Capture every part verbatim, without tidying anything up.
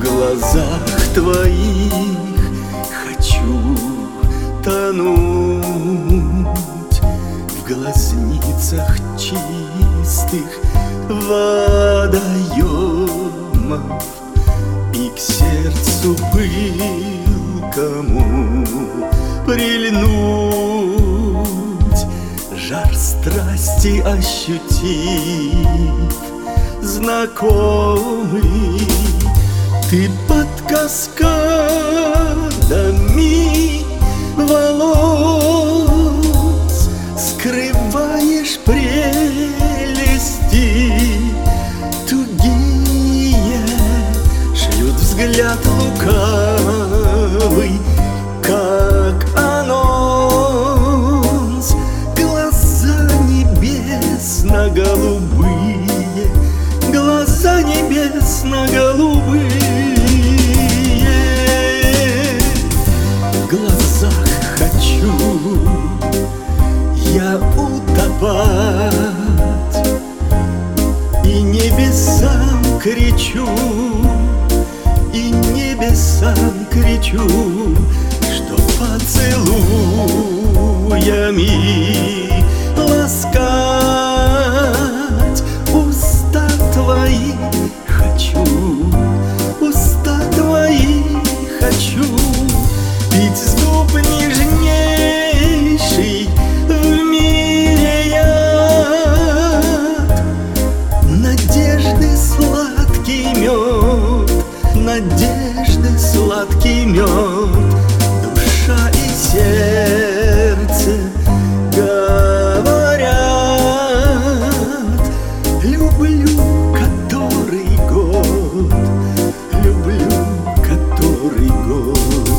глазах твоих хочу тонуть, в глазницах чистых водоемов, и к сердцу пылкому прильнуть, жар страсти ощутив, знакомый. Ты под каскадами волос скрываешь прелести тугие, шлют взгляд лукавый, как анонс. Глаза небесно-голубые, глаза небесно-голубые. В глазах хочу я утопать, и небесам кричу, и небесам кричу, что поцелуями ласкать уста твои хочу, уста твои хочу, пить зуб нежнейший в мире яд, надежды сладкий мед, надежды сладкий мед. Душа и сердце говорят: люблю который год, люблю который год.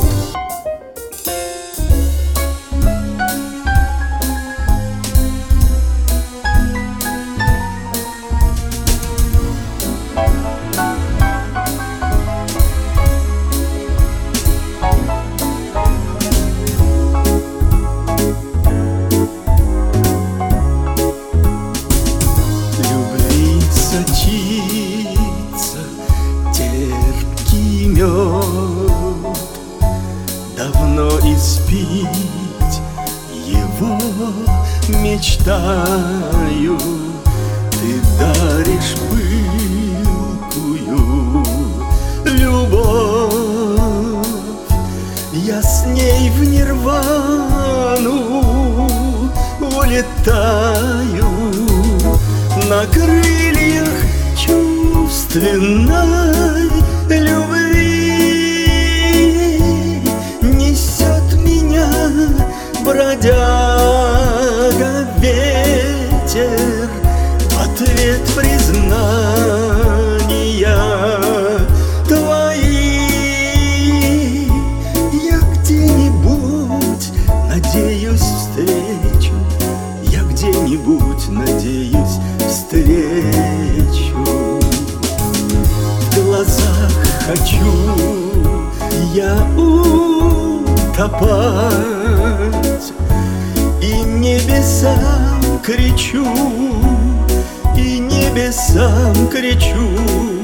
Сочится терпкий мед, давно испить его мечтаю. Ты даришь пылкую любовь, я с ней в нирвану улетаю на крыльях чувственной любви. Несет меня бродяга ветер, ответ признания твои. Я где-нибудь надеюсь встречу, я где-нибудь надеюсь встречу. В глазах хочу я утопать, и небесам кричу, и небесам кричу,